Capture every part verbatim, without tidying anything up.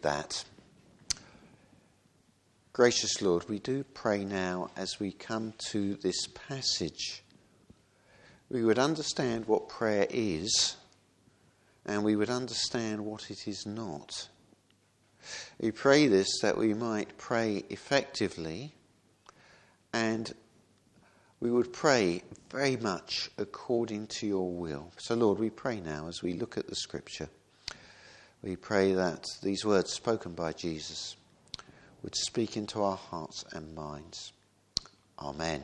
that. Gracious Lord, we do pray now as we come to this passage, we would understand what prayer is and we would understand what it is not. We pray this that we might pray effectively and we would pray very much according to your will. So Lord, we pray now as we look at the scripture, we pray that these words spoken by Jesus would speak into our hearts and minds. Amen.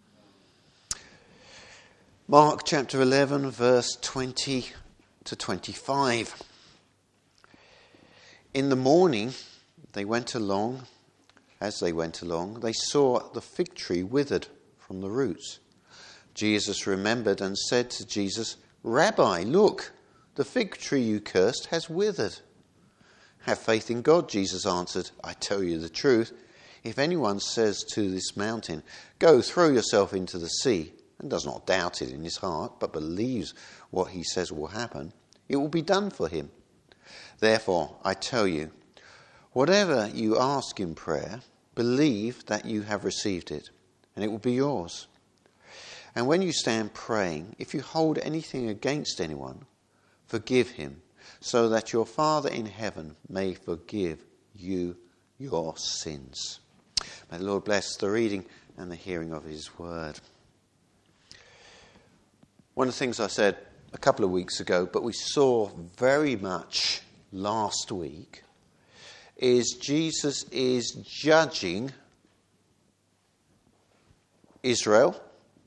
Mark chapter eleven, verse twenty to twenty-five. In the morning, they went along. As they went along, they saw the fig tree withered from the roots. Jesus remembered and said to Jesus, "Rabbi, look, the fig tree you cursed has withered." "Have faith in God," Jesus answered. "I tell you the truth. If anyone says to this mountain, 'Go, throw yourself into the sea,' and does not doubt it in his heart, but believes what he says will happen, it will be done for him. Therefore, I tell you, whatever you ask in prayer, believe that you have received it, and it will be yours. And when you stand praying, if you hold anything against anyone, forgive him, so that your Father in heaven may forgive you your sins." May the Lord bless the reading and the hearing of his word. One of the things I said a couple of weeks ago, but we saw very much last week, is Jesus is judging Israel,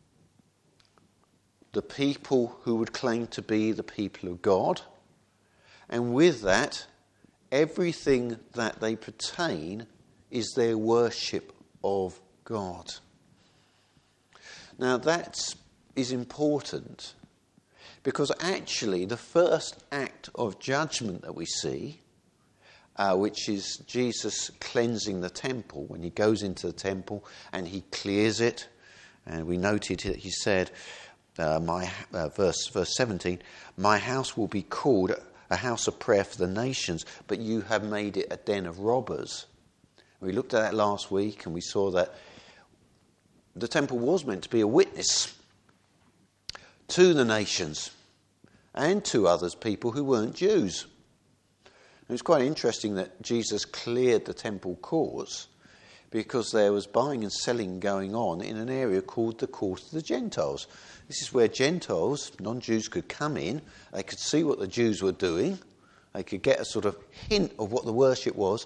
the people who would claim to be the people of God, and with that, everything that they pertain is their worship of God. Now that is important because actually the first act of judgment that we see, uh, which is Jesus cleansing the temple, when he goes into the temple and he clears it, and we noted that he said, uh, my uh, verse verse seventeen, "My house will be called a house of prayer for the nations, but you have made it a den of robbers." We looked at that last week and we saw that the temple was meant to be a witness to the nations and to others, people who weren't Jews. It was quite interesting that Jesus cleared the temple courts because there was buying and selling going on in an area called the Court of the Gentiles. This is where Gentiles, non-Jews, could come in. They could see what the Jews were doing. They could get a sort of hint of what the worship was.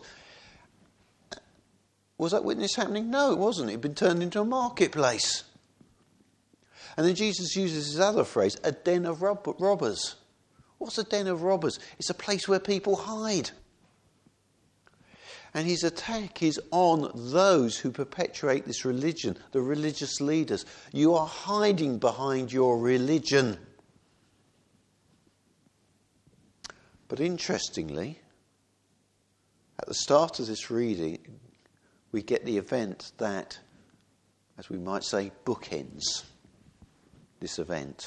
Was that witness happening? No, it wasn't. It had been turned into a marketplace. And then Jesus uses his other phrase, a den of rob- robbers. What's a den of robbers? It's a place where people hide. And his attack is on those who perpetuate this religion, the religious leaders. You are hiding behind your religion. But interestingly, at the start of this reading, we get the event that, as we might say, bookends this event.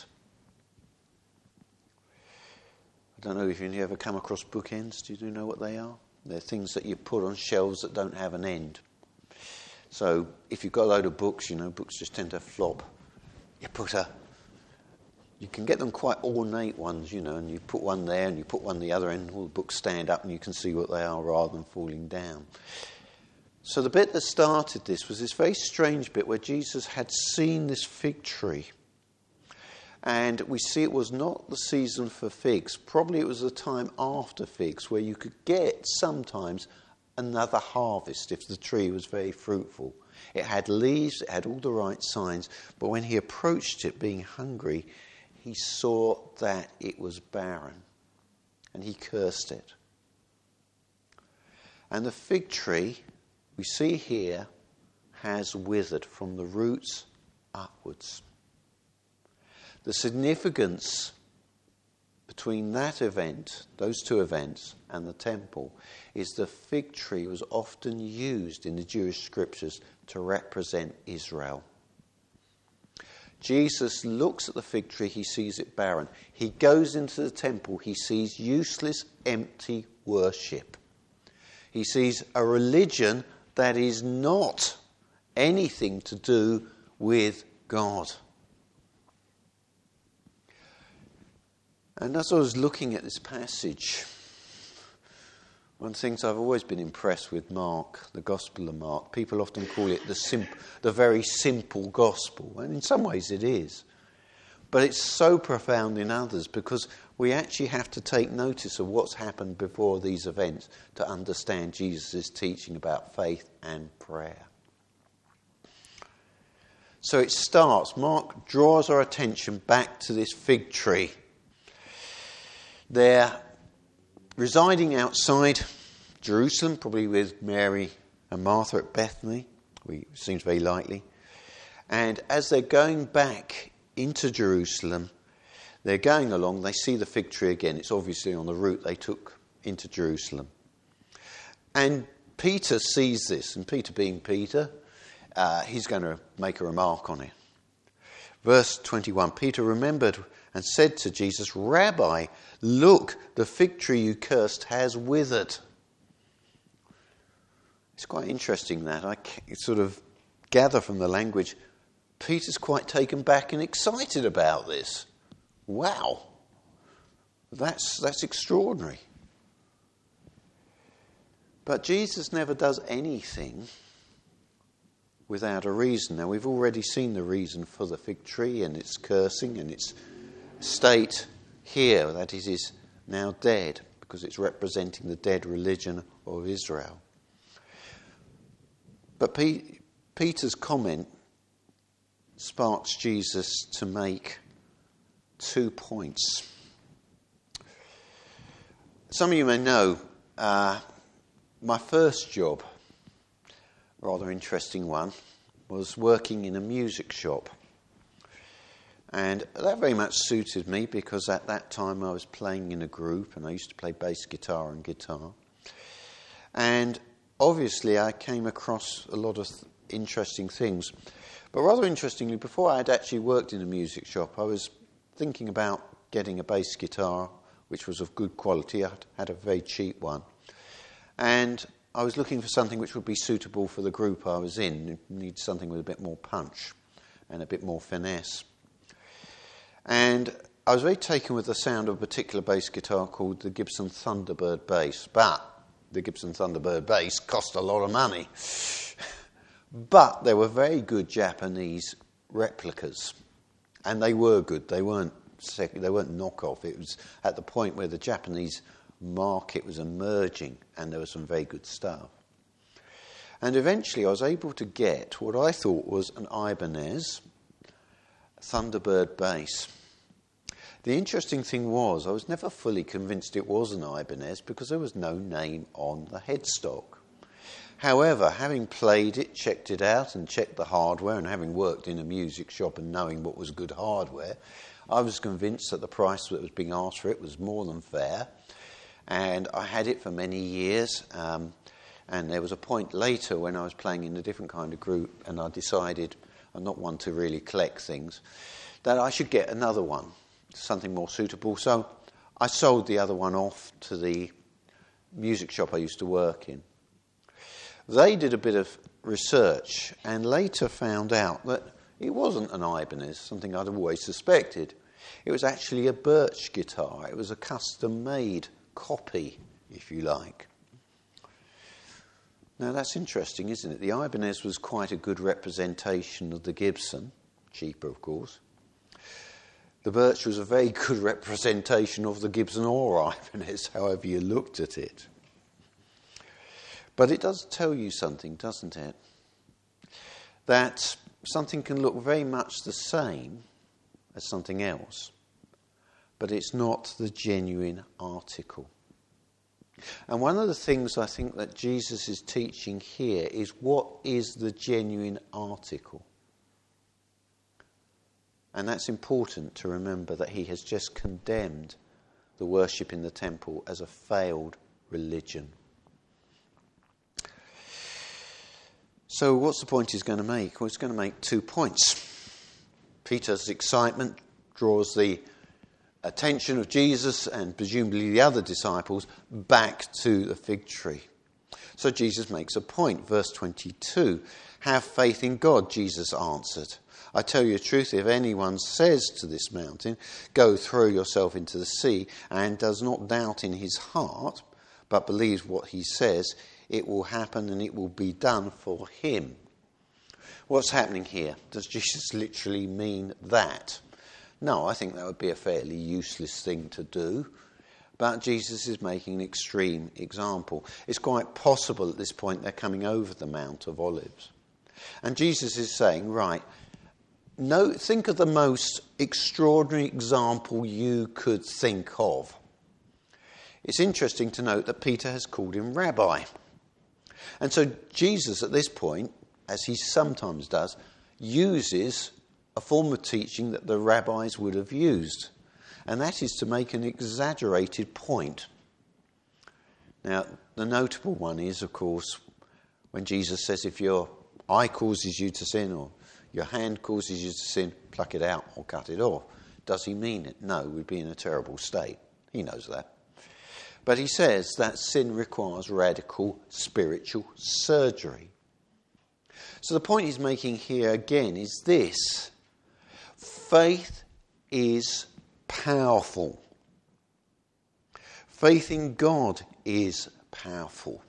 I don't know if you've ever come across bookends. Do you know what they are? They're things that you put on shelves that don't have an end. So if you've got a load of books, you know, books just tend to flop. You put a, you can get them quite ornate ones, you know, and you put one there and you put one the other end, all the books stand up and you can see what they are rather than falling down. So the bit that started this was this very strange bit where Jesus had seen this fig tree. And we see it was not the season for figs. Probably it was the time after figs where you could get sometimes another harvest if the tree was very fruitful. It had leaves, it had all the right signs. But when he approached it being hungry, he saw that it was barren. And he cursed it. And the fig tree, we see here, has withered from the roots upwards. The significance between that event, those two events, and the temple is the fig tree was often used in the Jewish scriptures to represent Israel. Jesus looks at the fig tree, he sees it barren. He goes into the temple, he sees useless, empty worship. He sees a religion that is not anything to do with God. And as I was looking at this passage, one of the things I've always been impressed with Mark, the Gospel of Mark, people often call it the sim- the very simple gospel, and in some ways it is. But it's so profound in others because we actually have to take notice of what's happened before these events to understand Jesus' teaching about faith and prayer. So it starts, Mark draws our attention back to this fig tree. They're residing outside Jerusalem, probably with Mary and Martha at Bethany. It seems very likely. And as they're going back into Jerusalem, they're going along, they see the fig tree again. It's obviously on the route they took into Jerusalem. And Peter sees this, and Peter being Peter, uh, he's going to make a remark on it. Verse twenty-one, Peter remembered and said to Jesus, "Rabbi, look, the fig tree you cursed has withered." It's quite interesting that. I sort of gather from the language, Peter's quite taken back and excited about this. Wow, that's, that's extraordinary. But Jesus never does anything without a reason. Now, we've already seen the reason for the fig tree and its cursing and its state here, that it is now dead, because it's representing the dead religion of Israel. But P- Peter's comment sparks Jesus to make two points. Some of you may know uh, my first job, rather interesting one, was working in a music shop. And that very much suited me because at that time I was playing in a group and I used to play bass guitar and guitar. And obviously I came across a lot of th- interesting things. But rather interestingly, before I had actually worked in a music shop, I was thinking about getting a bass guitar, which was of good quality. I had a very cheap one. And I was looking for something which would be suitable for the group I was in. It needed something with a bit more punch and a bit more finesse. And I was very taken with the sound of a particular bass guitar called the Gibson Thunderbird bass. But the Gibson Thunderbird bass cost a lot of money. But there were very good Japanese replicas. And they were good. They weren't they weren't knockoff. It was at the point where the Japanese market was emerging and there was some very good stuff. And eventually I was able to get what I thought was an Ibanez Thunderbird bass. The interesting thing was I was never fully convinced it was an Ibanez because there was no name on the headstock. However, having played it, checked it out and checked the hardware, and having worked in a music shop and knowing what was good hardware, I was convinced that the price that was being asked for it was more than fair. And I had it for many years. Um, and there was a point later when I was playing in a different kind of group and I decided, I'm not one to really collect things, that I should get another one, something more suitable. So I sold the other one off to the music shop I used to work in. They did a bit of research and later found out that it wasn't an Ibanez, something I'd always suspected. It was actually a Birch guitar. It was a custom-made copy, if you like. Now that's interesting, isn't it? The Ibanez was quite a good representation of the Gibson, cheaper of course. The Birch was a very good representation of the Gibson or Ibanez, however you looked at it. But it does tell you something, doesn't it? That something can look very much the same as something else, but it's not the genuine article. And one of the things I think that Jesus is teaching here is what is the genuine article? And that's important to remember, that he has just condemned the worship in the temple as a failed religion. So what's the point he's going to make? Well, he's going to make two points. Peter's excitement draws the attention of Jesus and presumably the other disciples back to the fig tree. So Jesus makes a point. Verse twenty-two, have faith in God, Jesus answered. I tell you the truth, if anyone says to this mountain, go throw yourself into the sea, and does not doubt in his heart, but believes what he says, it will happen and it will be done for him. What's happening here? Does Jesus literally mean that? No, I think that would be a fairly useless thing to do. But Jesus is making an extreme example. It's quite possible at this point they're coming over the Mount of Olives. And Jesus is saying, right, no, think of the most extraordinary example you could think of. It's interesting to note that Peter has called him rabbi. And so Jesus at this point, as he sometimes does, uses a form of teaching that the rabbis would have used. And that is to make an exaggerated point. Now, the notable one is, of course, when Jesus says if your eye causes you to sin or your hand causes you to sin, pluck it out or cut it off. Does he mean it? No, we'd be in a terrible state. He knows that. But he says that sin requires radical spiritual surgery. So the point he's making here again is this. Faith is powerful. Faith in God is powerful.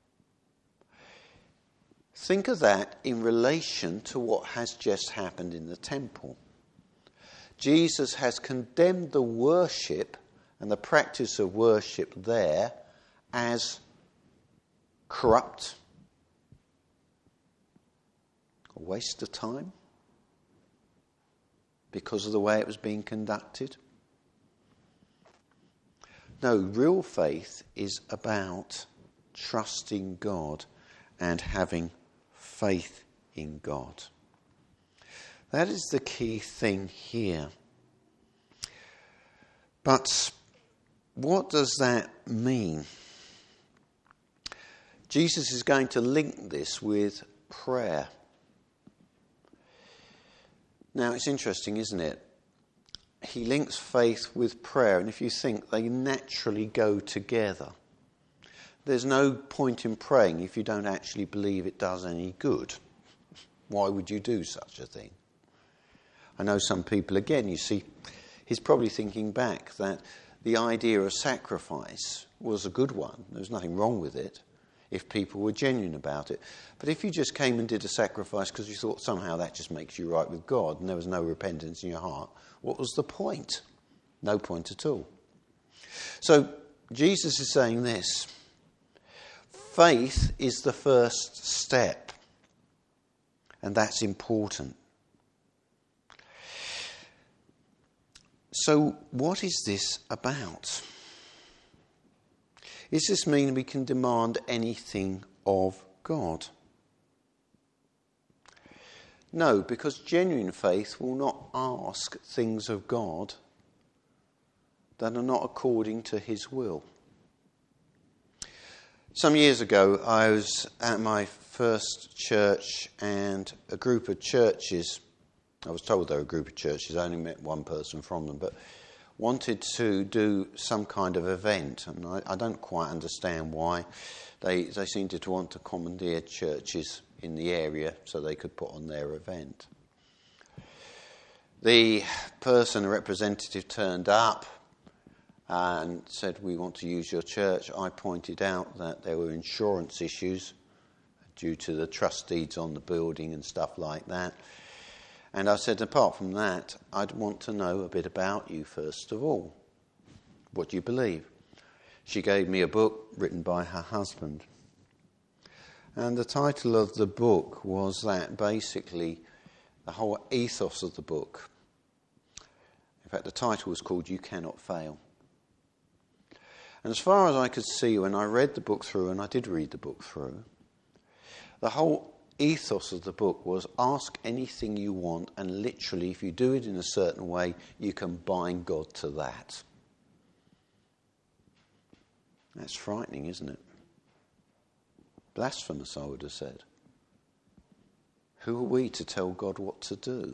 Think of that in relation to what has just happened in the temple. Jesus has condemned the worship and the practice of worship there as corrupt, a waste of time because of the way it was being conducted. No, real faith is about trusting God and having faith in God. That is the key thing here. But what does that mean? Jesus is going to link this with prayer. Now, it's interesting, isn't it? He links faith with prayer, and if you think they naturally go together. There's no point in praying if you don't actually believe it does any good. Why would you do such a thing? I know some people, again, you see, he's probably thinking back that the idea of sacrifice was a good one. There was nothing wrong with it if people were genuine about it. But if you just came and did a sacrifice because you thought somehow that just makes you right with God and there was no repentance in your heart, what was the point? No point at all. So Jesus is saying this. Faith is the first step, and that's important. So what is this about? Does this mean we can demand anything of God? No, because genuine faith will not ask things of God that are not according to his will. Some years ago, I was at my first church, and a group of churches, I was told they were a group of churches, I only met one person from them, but wanted to do some kind of event, and I, I don't quite understand why. They they seemed to want to commandeer churches in the area so they could put on their event. The person, a representative, turned up and said, we want to use your church. I pointed out that there were insurance issues due to the trust deeds on the building and stuff like that. And I said, apart from that, I'd want to know a bit about you first of all. What do you believe? She gave me a book written by her husband. And the title of the book was that basically the whole ethos of the book. In fact, the title was called You Cannot Fail. And as far as I could see when I read the book through, and I did read the book through, the whole ethos of the book was ask anything you want, and literally if you do it in a certain way, you can bind God to that. That's frightening, isn't it? Blasphemous, I would have said. Who are we to tell God what to do?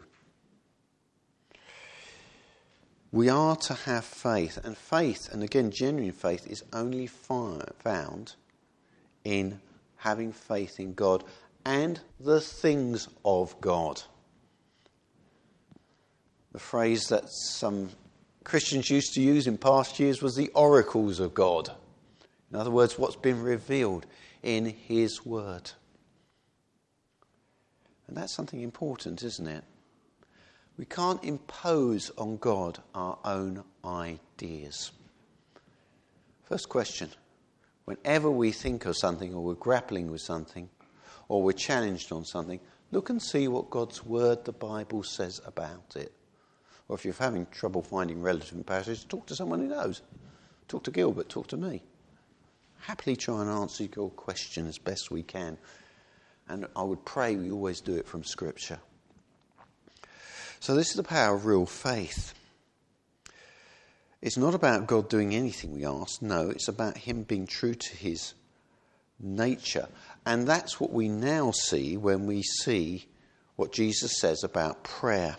We are to have faith, and faith, and again genuine faith, is only found in having faith in God and the things of God. The phrase that some Christians used to use in past years was the oracles of God. In other words, what's been revealed in his word. And that's something important, isn't it? We can't impose on God our own ideas. First question. Whenever we think of something or we're grappling with something or we're challenged on something, look and see what God's word, the Bible, says about it. Or if you're having trouble finding relevant passages, talk to someone who knows. Talk to Gilbert, talk to me. Happily try and answer your question as best we can. And I would pray we always do it from Scripture. So this is the power of real faith. It's not about God doing anything we ask. No, it's about him being true to his nature. And that's what we now see when we see what Jesus says about prayer.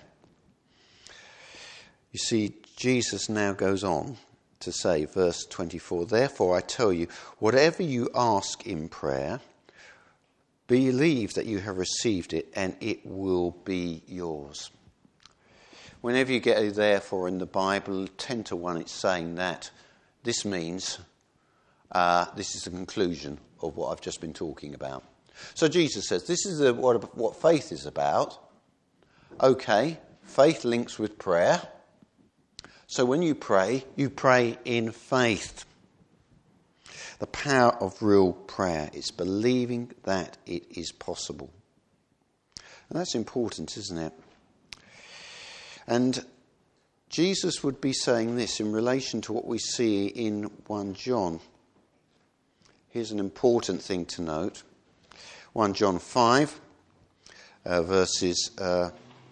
You see, Jesus now goes on to say, verse twenty-four, therefore I tell you, whatever you ask in prayer, believe that you have received it and it will be yours. Whenever you get a therefore in the Bible, ten to one it's saying that this means uh, this is the conclusion of what I've just been talking about. So Jesus says, this is the, what, what faith is about. Okay, faith links with prayer. So when you pray, you pray in faith. The power of real prayer is believing that it is possible. And that's important, isn't it? And Jesus would be saying this in relation to what we see in First John. Here's an important thing to note. First John five, uh, verses uh,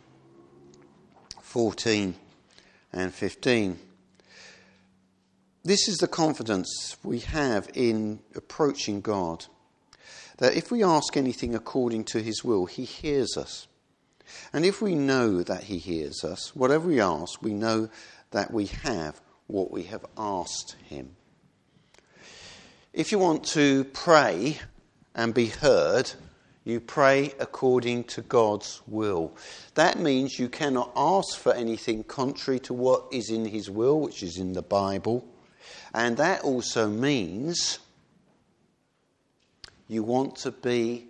fourteen and fifteen. This is the confidence we have in approaching God, that if we ask anything according to his will, he hears us. And if we know that he hears us, whatever we ask, we know that we have what we have asked him. If you want to pray and be heard, you pray according to God's will. That means you cannot ask for anything contrary to what is in his will, which is in the Bible. And that also means you want to be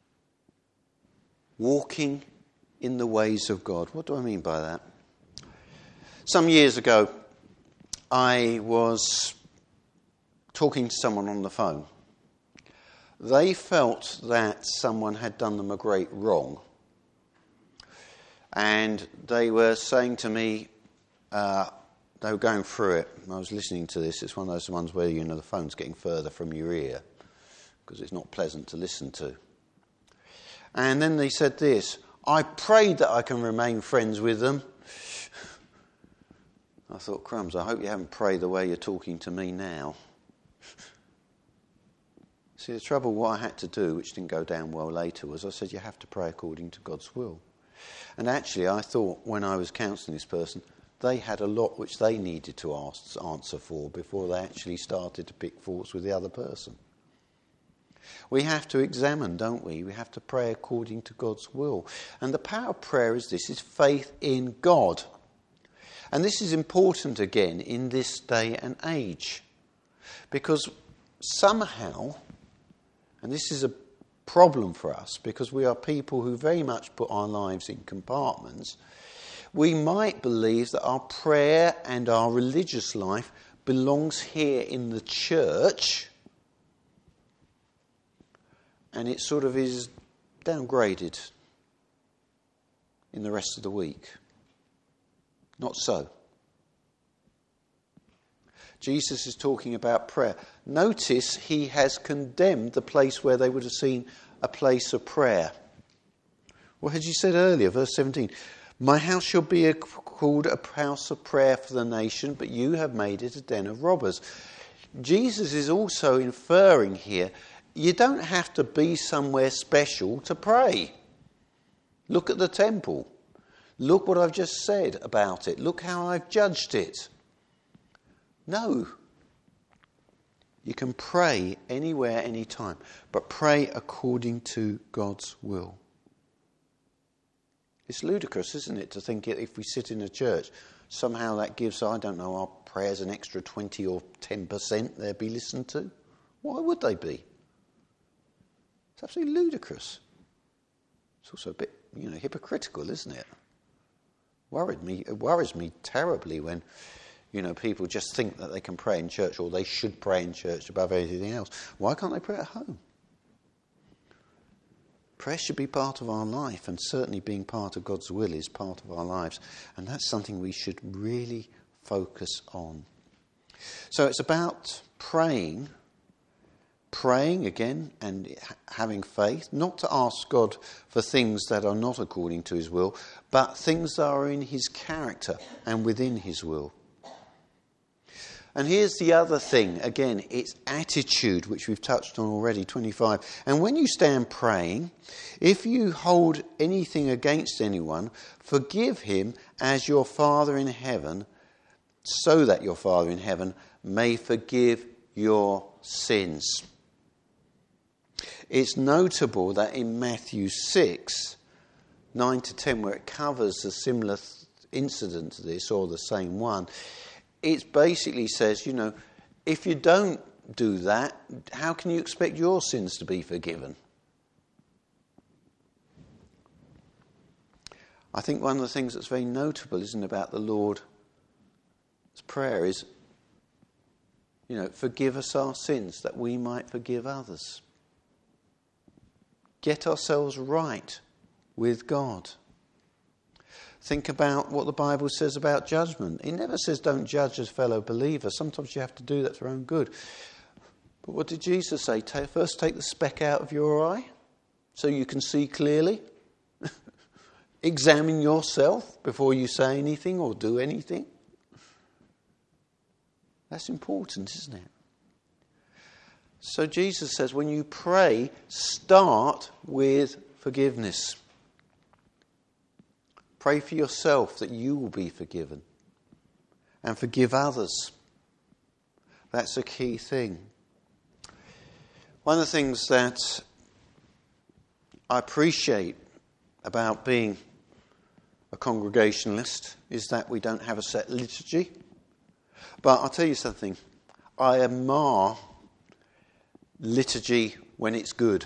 walking in the ways of God. What do I mean by that? Some years ago, I was talking to someone on the phone. They felt that someone had done them a great wrong. And they were saying to me, uh, they were going through it. I was listening to this. It's one of those ones where, you know, the phone's getting further from your ear because it's not pleasant to listen to. And then they said this, I prayed that I can remain friends with them. I thought, crumbs, I hope you haven't prayed the way you're talking to me now. See, the trouble, what I had to do, which didn't go down well later, was I said, you have to pray according to God's will. And actually, I thought when I was counselling this person, they had a lot which they needed to ask, answer for before they actually started to pick faults with the other person. We have to examine, don't we? We have to pray according to God's will. And the power of prayer is this, is faith in God. And this is important again in this day and age. Because somehow, and this is a problem for us, because we are people who very much put our lives in compartments, we might believe that our prayer and our religious life belongs here in the church, and it sort of is downgraded in the rest of the week. Not so. Jesus is talking about prayer. Notice he has condemned the place where they would have seen a place of prayer. What had you said earlier, verse seventeen? My house shall be a, called a house of prayer for the nation, but you have made it a den of robbers. Jesus is also inferring here, you don't have to be somewhere special to pray. Look at the temple. Look what I've just said about it. Look how I've judged it. No. You can pray anywhere, anytime, but pray according to God's will. It's ludicrous, isn't it, to think if we sit in a church, somehow that gives, I don't know, our prayers an extra twenty or ten percent they'll be listened to. Why would they be? It's absolutely ludicrous. It's also a bit, you know, hypocritical, isn't it? Worried me, it worries me terribly when, you know, people just think that they can pray in church or they should pray in church above anything else. Why can't they pray at home? Prayer should be part of our life, and certainly being part of God's will is part of our lives. And that's something we should really focus on. So it's about praying, praying again and having faith, not to ask God for things that are not according to his will, but things that are in his character and within his will. And here's the other thing, again, it's attitude, which we've touched on already, twenty-five. And when you stand praying, if you hold anything against anyone, forgive him as your Father in heaven, so that your Father in heaven may forgive your sins. It's notable that in Matthew six, nine to ten, where it covers a similar incident to this, or the same one, it basically says, you know, if you don't do that, how can you expect your sins to be forgiven? I think one of the things that's very notable, isn't about the Lord's Prayer is, you know, forgive us our sins that we might forgive others. Get ourselves right with God. Think about what the Bible says about judgment. It never says don't judge as fellow believers. Sometimes you have to do that for your own good. But what did Jesus say? First take the speck out of your eye so you can see clearly. Examine yourself before you say anything or do anything. That's important, isn't it? So Jesus says when you pray, start with forgiveness. Pray for yourself that you will be forgiven. And forgive others. That's a key thing. One of the things that I appreciate about being a Congregationalist is that we don't have a set liturgy. But I'll tell you something. I admire liturgy when it's good.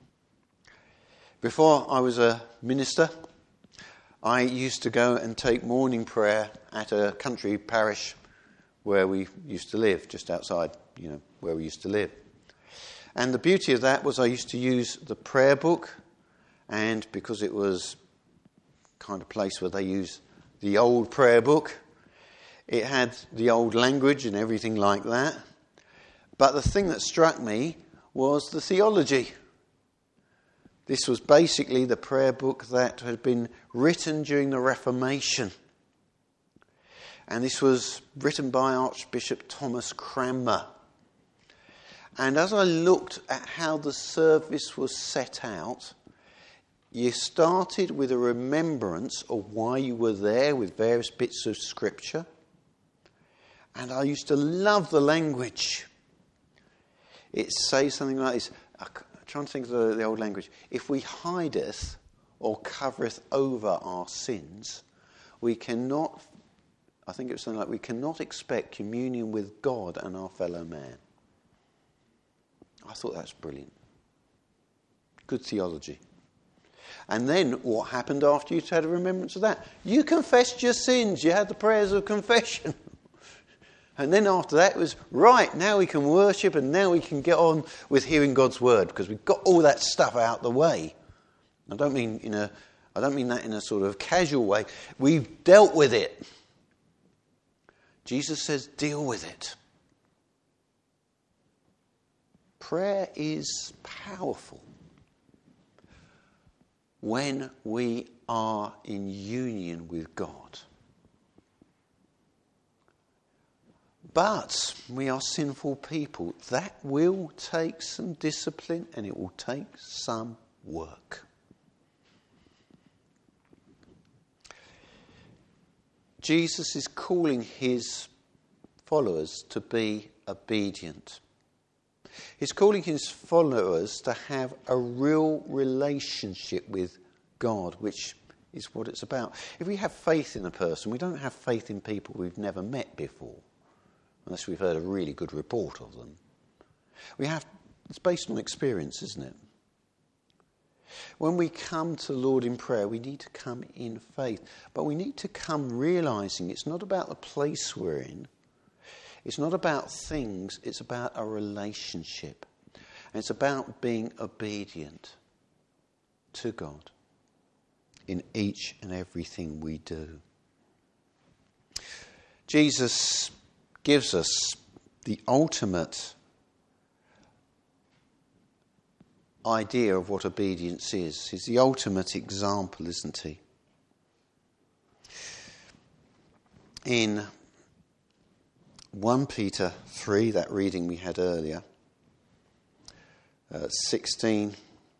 Before I was a minister, I used to go and take morning prayer at a country parish where we used to live, just outside, you know, where we used to live. And the beauty of that was I used to use the prayer book, and because it was kind of place where they use the old prayer book, it had the old language and everything like that. But the thing that struck me was the theology. This was basically the prayer book that had been written during the Reformation. And this was written by Archbishop Thomas Cranmer. And as I looked at how the service was set out, you started with a remembrance of why you were there with various bits of scripture. And I used to love the language. It says something like this. I'm trying to think of the, the old language. If we hideth or covereth over our sins, we cannot, I think it was something like, we cannot expect communion with God and our fellow man. I thought that's brilliant. Good theology. And then what happened after you had a remembrance of that? You confessed your sins. You had the prayers of confession. And then after that it was, right, now we can worship and now we can get on with hearing God's word because we've got all that stuff out the way. I don't mean in a, I don't mean that in a sort of casual way. We've dealt with it. Jesus says, deal with it. Prayer is powerful when we are in union with God. But we are sinful people. That will take some discipline and it will take some work. Jesus is calling his followers to be obedient. He's calling his followers to have a real relationship with God, which is what it's about. If we have faith in a person, we don't have faith in people we've never met before, unless we've heard a really good report of them. We have, it's based on experience, isn't it? When we come to the Lord in prayer, we need to come in faith. But we need to come realising it's not about the place we're in. It's not about things. It's about a relationship. And it's about being obedient to God in each and everything we do. Jesus gives us the ultimate idea of what obedience is. He's the ultimate example, isn't he? In First Peter three, that reading we had earlier, uh, sixteen,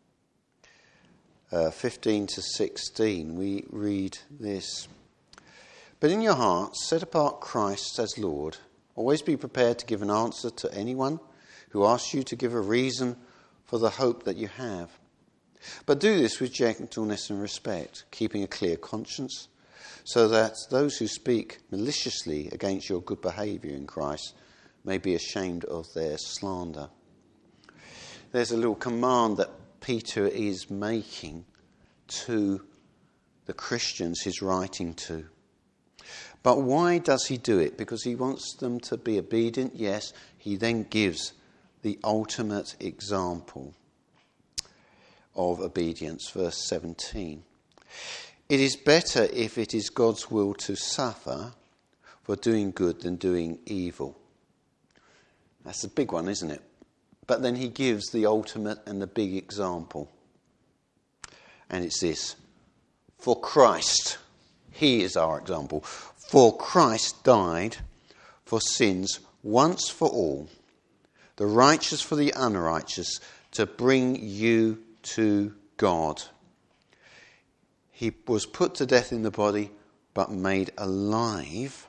uh, fifteen to sixteen, we read this. But in your hearts, set apart Christ as Lord. Always be prepared to give an answer to anyone who asks you to give a reason for the hope that you have. But do this with gentleness and respect, keeping a clear conscience, so that those who speak maliciously against your good behaviour in Christ may be ashamed of their slander. There's a little command that Peter is making to the Christians he's writing to. But why does he do it? Because he wants them to be obedient, yes. He then gives the ultimate example of obedience, verse seventeen. It is better if it is God's will to suffer for doing good than doing evil. That's a big one, isn't it? But then he gives the ultimate and the big example. And it's this. For Christ, he is our example. For Christ died for sins once for all, the righteous for the unrighteous, to bring you to God. He was put to death in the body, but made alive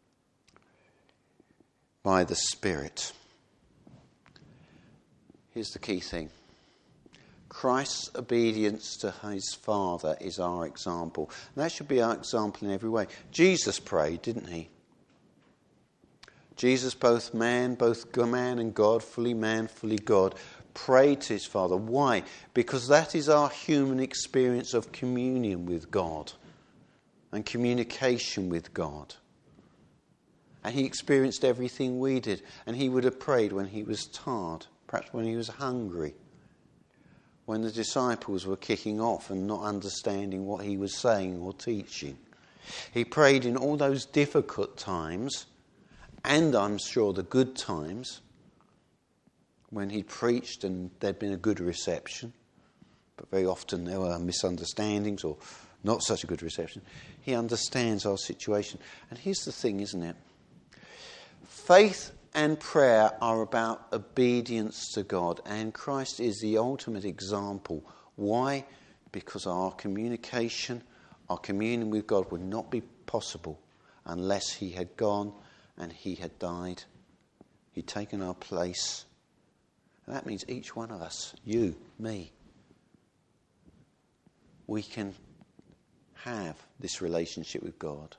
by the Spirit. Here's the key thing. Christ's obedience to his Father is our example. And that should be our example in every way. Jesus prayed, didn't he? Jesus, both man, both man and God, fully man, fully God, prayed to his Father. Why? Because that is our human experience of communion with God and communication with God. And he experienced everything we did. And he would have prayed when he was tired, perhaps when he was hungry, when the disciples were kicking off and not understanding what he was saying or teaching. He prayed in all those difficult times, and I'm sure the good times, when he preached and there'd been a good reception, but very often there were misunderstandings or not such a good reception. He understands our situation. And here's the thing, isn't it? Faith and prayer are about obedience to God, and Christ is the ultimate example. Why? Because our communication, our communion with God would not be possible unless he had gone and he had died. He'd taken our place. And that means each one of us, you, me, we can have this relationship with God.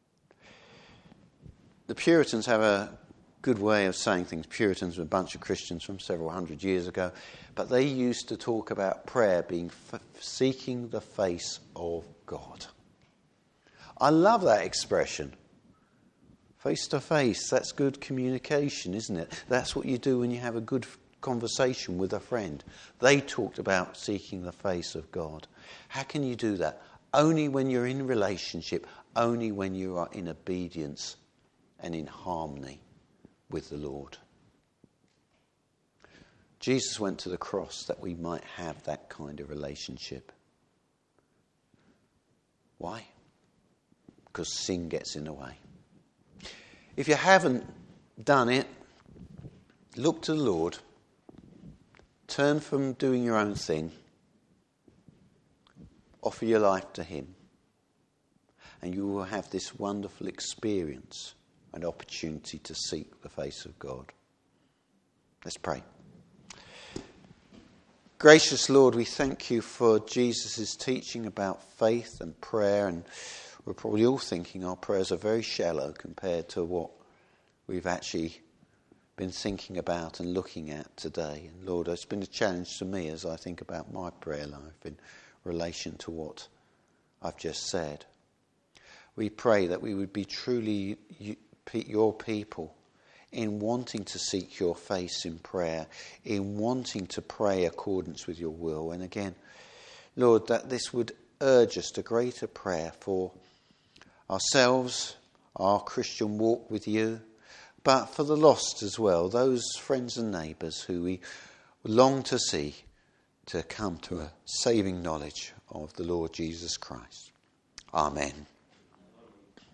The Puritans have a good way of saying things. Puritans were a bunch of Christians from several hundred years ago, but they used to talk about prayer being f- seeking the face of God. I love that expression. Face to face, that's good communication, isn't it? That's what you do when you have a good conversation with a friend. They talked about seeking the face of God. How can you do that? Only when you're in relationship, only when you are in obedience and in harmony with the Lord. Jesus went to the cross that we might have that kind of relationship. Why? Because sin gets in the way. If you haven't done it, look to the Lord, turn from doing your own thing, offer your life to him, and you will have this wonderful experience and opportunity to seek the face of God. Let's pray. Gracious Lord, we thank you for Jesus' teaching about faith and prayer, and we're probably all thinking our prayers are very shallow compared to what we've actually been thinking about and looking at today. And Lord, it's been a challenge to me as I think about my prayer life in relation to what I've just said. We pray that we would be truly your people in wanting to seek your face in prayer, in wanting to pray accordance with your will. And again, Lord, that this would urge us to greater prayer for ourselves, our Christian walk with you, but for the lost as well, those friends and neighbours who we long to see to come to a saving knowledge of the Lord Jesus Christ. Amen.